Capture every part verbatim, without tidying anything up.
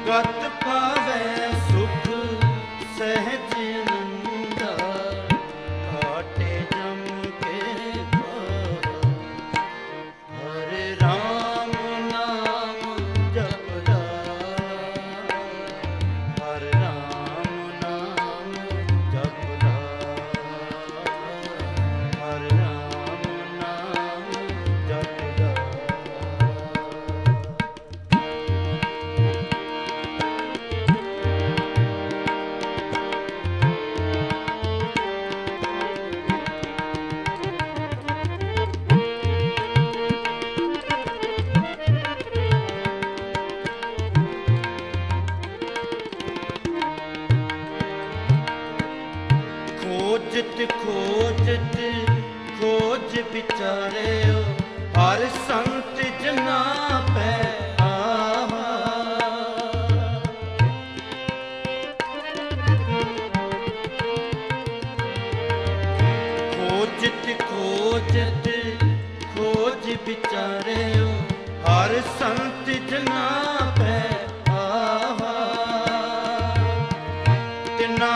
गत पावे सुख सहज नंदा, घाटे जम के पावा। हरे राम नाम जपदा, हरे राम नाम जपदा, हरे राम नाम जपदा। खोजत खोजत खोज विचारे, हर संत जना पै आवा। खोजत खोजत खोज विचारे, हर संत जना पै आवा। तिना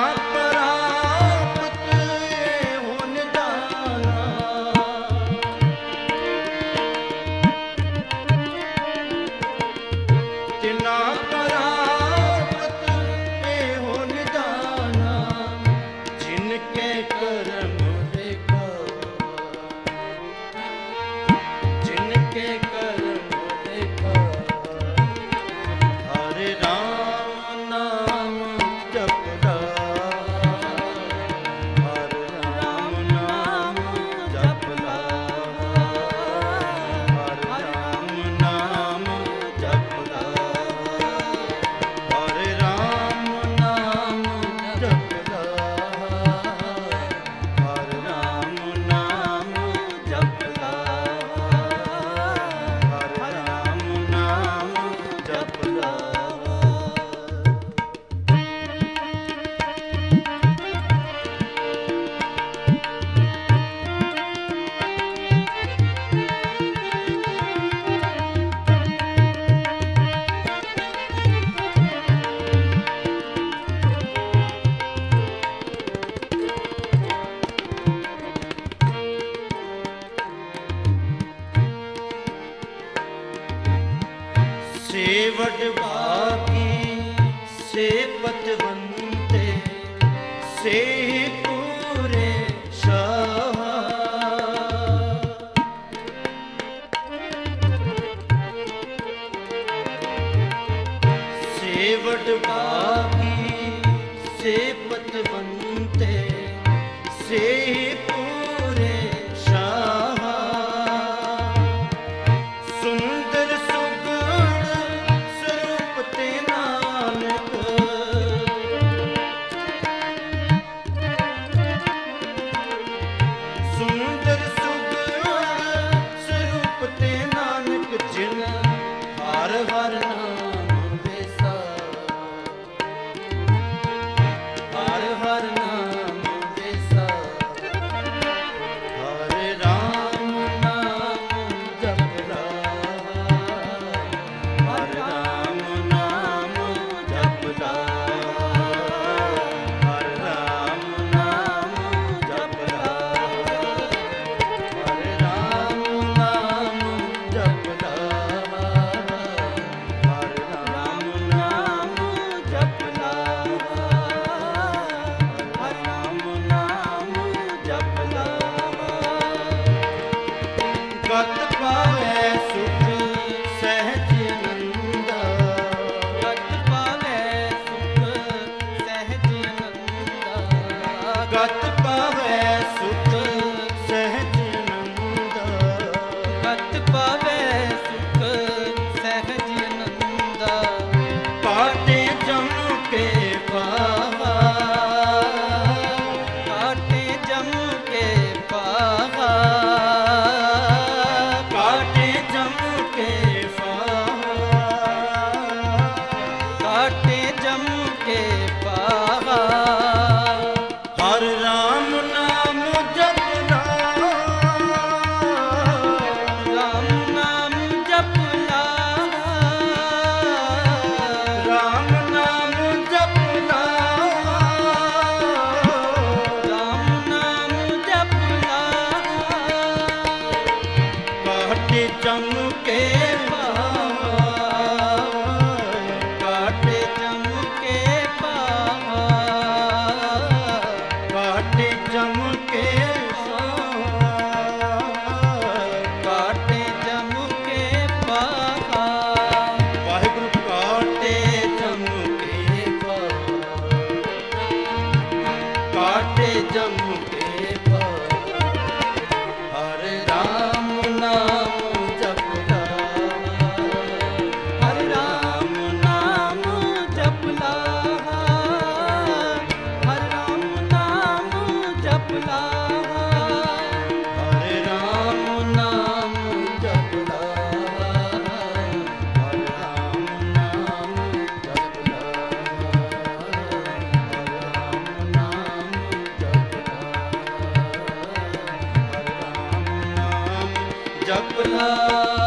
तिना परापत एहो निदाना, जिनके कर्म देखा, जिनके कर्म देखा। हरे राम नाम जपदा, हरे राम नाम जपदा, हरे राम नाम जपदा। हरे राम नाम जपदा, हरे राम नाम जपदा, हरे राम नाम जपदा। सेवट भागी से पतवंते, से पूरे शाह। सेवट भागी से पतवंते, से पूरे शाह। सुंदर सुगुण स्वरूप ते नानक, सुंदर सुगुण स्वरूप ते नानक। जिन हर हर नाम बेसा, हर हर ਜਪ ਲਾ